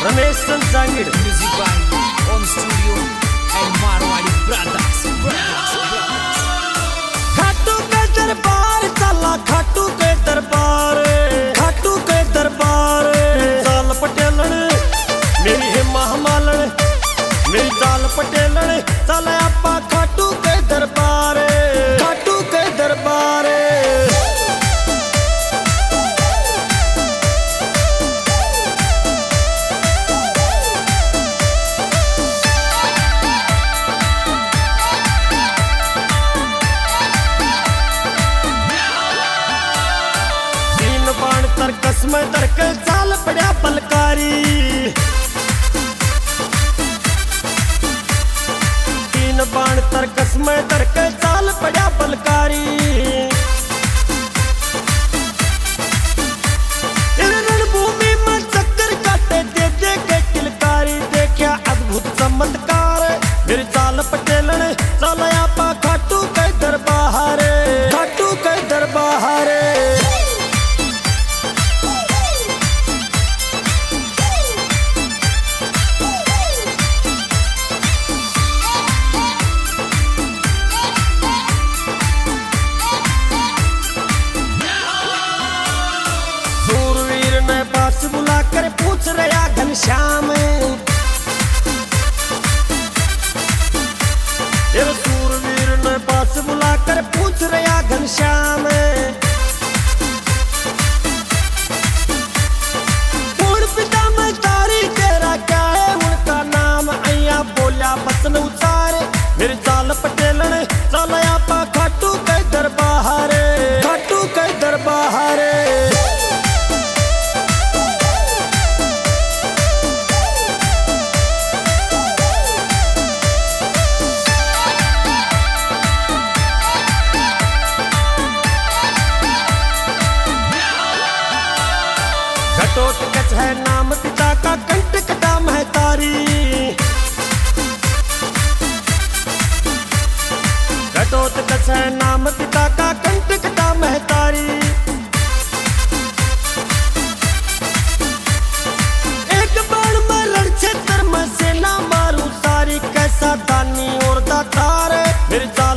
Ramesh संसांगिड़ Music by Om Studio and Marwadi Brothers. Khatu के दरबार चला, खाटू के दरबार, खाटू के दरबार। चाल पटेलन मेरी है महामालन, मेरी चाल पटेलन चल आपा खाटू के दरबार, खाटू के दरबार। बाण तरकस में दरक चाल पड़ा बलकारी, तीन बाण तरकस में दरक चाल पड़ा बलकारी। रणभूमि में चक्कर काटे दे दे के किलकारी, देखा अद्भुत चमत्कार मेरी चाल पटेलन चल आपा खाटू के दरबार, खाटू के दरबार। पास बुलाकर पूछ रहा घनश्याम, सूरवीर ने पास बुलाकर पूछ रहा घनश्याम। पूर्ण पिता में तारी तेरा क्या है उनका नाम, अया बोला बसन उतार मेरी चाल पटेलन चल आपा खाटू के दरबार, खाटू के दरबार। घटोत्कच है नाम पिता का, कंटक दाम है तारी, घटोत्कच है नाम पिता का, कंटक दाम है तारी। एक बाण में लड़ क्षेत्र में सेना मारू सारी, कैसा दानी और दातार मेरी